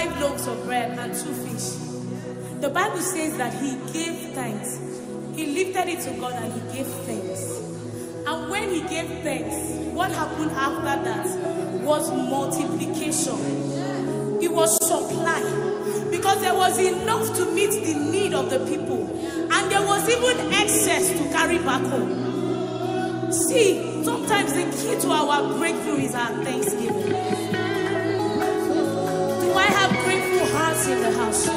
5 loaves of bread and 2 fish. The Bible says that he gave thanks. He lifted it to God and he gave thanks. And when he gave thanks, what happened after that was multiplication. It was supply. Because there was enough to meet the need of the people. And there was even excess to carry back home. See, sometimes the key to our breakthrough is our thanksgiving. Do I have grateful hearts in the house?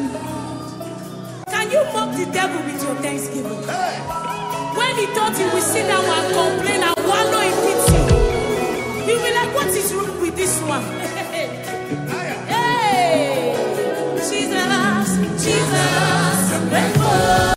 Can you mock the devil with your thanksgiving? When he thought he would sit down and complain and wallow in pity, he will be like, what is wrong with this one? Hey, Jesus, Jesus, grateful.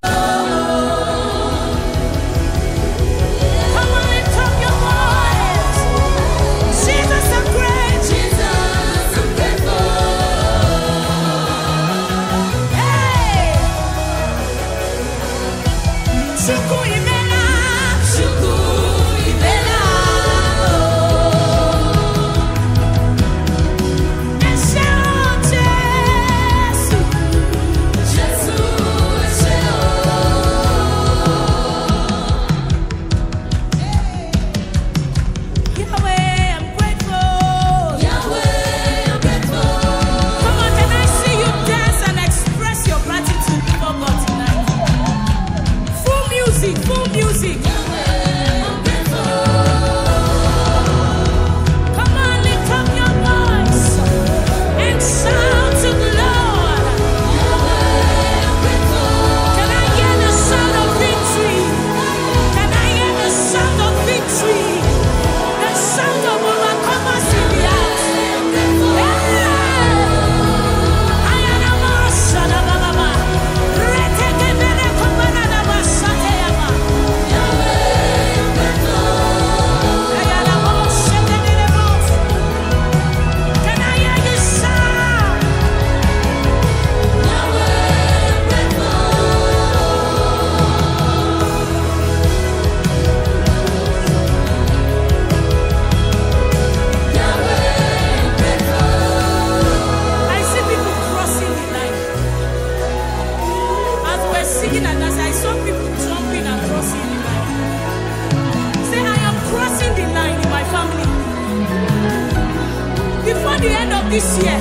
This year,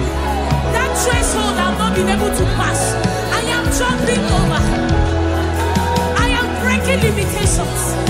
that threshold I've not been able to pass. I am jumping over. I am breaking limitations.